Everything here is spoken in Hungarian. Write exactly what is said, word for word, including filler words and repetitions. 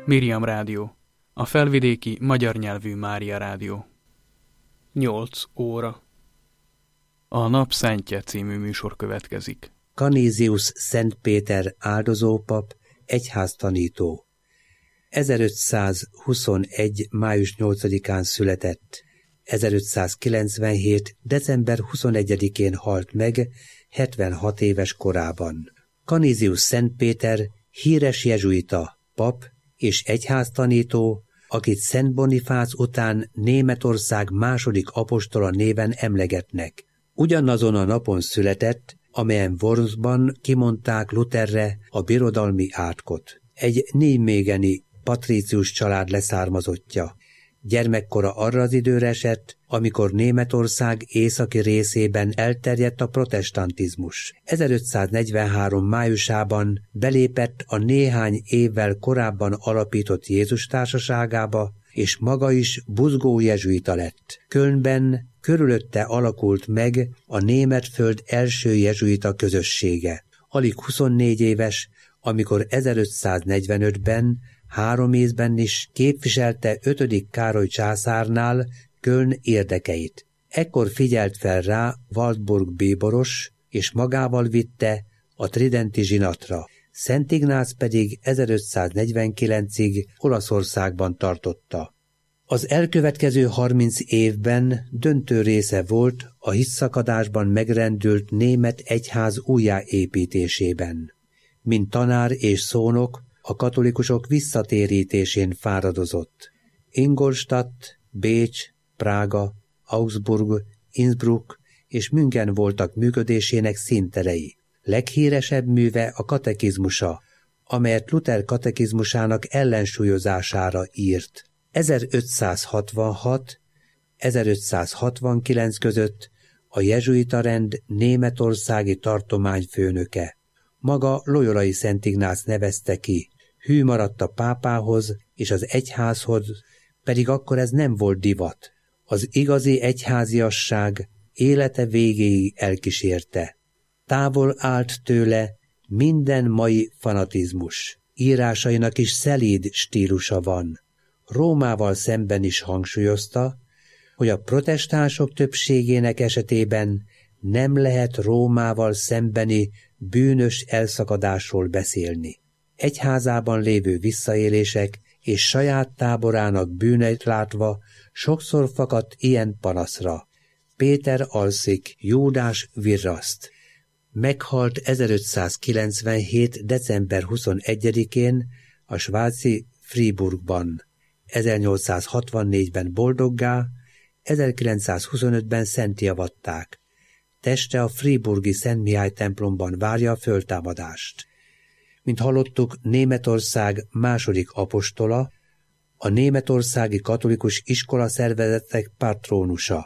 Miriam Rádió, a felvidéki magyar nyelvű Mária Rádió. Nyolc óra. A Nap Szentje című műsor következik. Canisius Szent Péter áldozópap, egyháztanító. ezerötszázhuszonegy. május nyolcadikán született. ezerötszázkilencvenhét. december huszonegyedikén halt meg, hetvenhat éves korában. Canisius Szent Péter híres jezsuita, pap és egyháztanító, akit Szent Bonifác után Németország második apostola néven emlegetnek. Ugyanazon a napon született, amelyen Wormsban kimondták Lutherre a birodalmi átkot. Egy nijmégeni patrícius család leszármazottja. Gyermekkora arra az időre esett, amikor Németország északi részében elterjedt a protestantizmus. ezerötszáznegyvenhárom. májusában belépett a néhány évvel korábban alapított Jézus társaságába, és maga is buzgó jezsuita lett. Kölnben körülötte alakult meg a Németföld első jezsuita közössége. Alig huszonnégy éves, amikor ezerötszáznegyvenötben három ízben is képviselte ötödik Károly császárnál Köln érdekeit. Ekkor figyelt fel rá Waldburg bíboros, és magával vitte a tridenti zsinatra. Szent Ignác pedig ezerötszáznegyvenkilencig Olaszországban tartotta. Az elkövetkező harminc évben döntő része volt a hitszakadásban megrendült német egyház újjáépítésében. Mint tanár és szónok, a katolikusok visszatérítésén fáradozott. Ingolstadt, Bécs, Prága, Augsburg, Innsbruck és München voltak működésének színterei. Leghíresebb műve a katekizmusa, amelyet Luther katekizmusának ellensúlyozására írt. ezerötszázhatvanhat - ezerötszázhatvankilenc között a jezsuita rend németországi tartományfőnöke. Maga Loyolai Szent Ignác nevezte ki. Hű maradt a pápához és az egyházhoz, pedig akkor ez nem volt divat. Az igazi egyháziasság élete végéig elkísérte. Távol állt tőle minden mai fanatizmus. Írásainak is szelíd stílusa van. Rómával szemben is hangsúlyozta, hogy a protestánsok többségének esetében nem lehet Rómával szembeni bűnös elszakadásról beszélni. Egyházában lévő visszaélések és saját táborának bűneit látva sokszor fakadt ilyen panaszra. Péter alszik, Júdás virraszt. Meghalt ezerötszázkilencvenhét. december huszonegyedikén a svájci Fribourgban. ezernyolcszázhatvannégyben boldoggá, ezerkilencszázhuszonötben szenttiavatták. Teste a friburgi Szent Mihály templomban várja a föltámadást. Mint hallottuk, Németország második apostola, a németországi katolikus iskolaszervezetek patrónusa.